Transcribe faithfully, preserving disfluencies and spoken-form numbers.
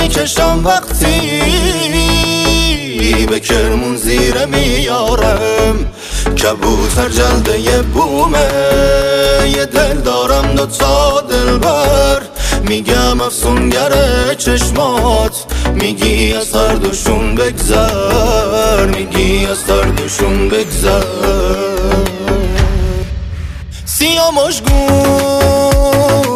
میکشم وقتی به کرمون زیره میارم. کبوتر جلده یه بومه، یه دل دارم دوتا دلبر. میگم افسونگره چشمات، میگی از هر دوشون بگذر، میگی از هر دوشون بگذر. سیاه مشگون